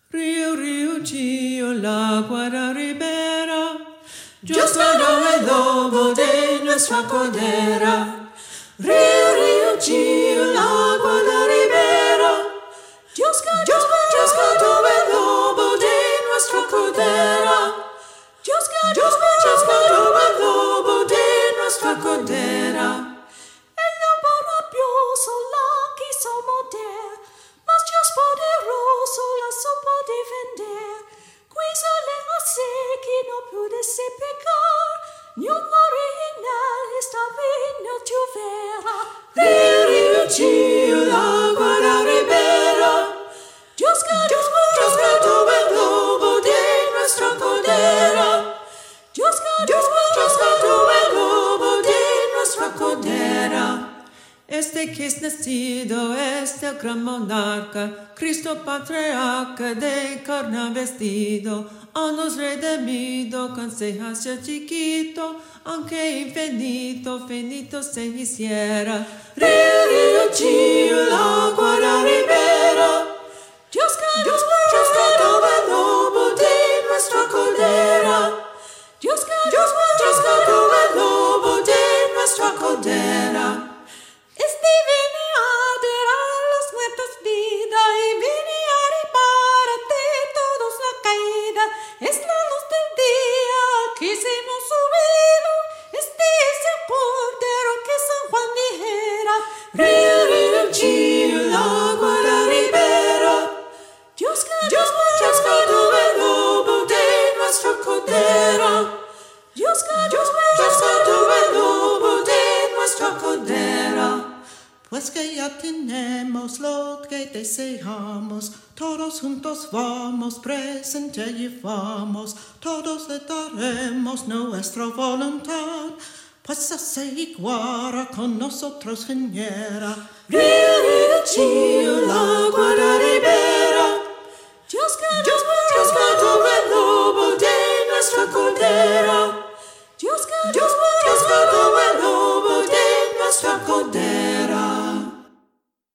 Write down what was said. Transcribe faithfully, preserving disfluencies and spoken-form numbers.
Río, río, chío, la guara ribera. Dios guardó el lobo de nuestra cordera. Río, río, chío, la guara ribera. Dios guardó, Dios, Dios guardó el lobo de nuestra cordera. Dios guardó, Dios, Dios guardó el lobo de nuestra cordera. El lobo rabioso la quiso morder, mas Dios poderoso la supo defender. Quiso le hace que no pudiese pecar, ni un original esta vez no tuviera. Río, río, chío, la guarda ribera. Dios guardó, Dios, Dios guardó el lobo de nuestra cordera. Dios guardó, Dios, Dios guardó el lobo de nuestra cordera. Este que es nacido es el gran monarca, Cristo patriarca de carne vestido, a nos redimido, conseja ser chiquito, aunque infinito, finito se hiciera. Río, río, chío, la guarda ribera. Dios guardó, Dios, Dios guardó el lobo de nuestra cordera. Dios guardó, Dios, Dios guardó el lobo de nuestra cordera. es divino arder a los muertos vida y viene a repararte todos la caída. Es la luz del día que se hemos subido. Este es el cordero que San Juan dijera. Río, río, chío, la guarda ribera. Dios guardó, Dios, Dios guardó el lobo de nuestra cordera. Dios guardó, Dios, Dios guardó el lobo de nuestra cordera. Pues que ya tenemos lo que deseamos, todos juntos vamos, presente llevamos, todos le daremos nuestra voluntad, pues así iguara con nosotros viniera. Río, río, chío, la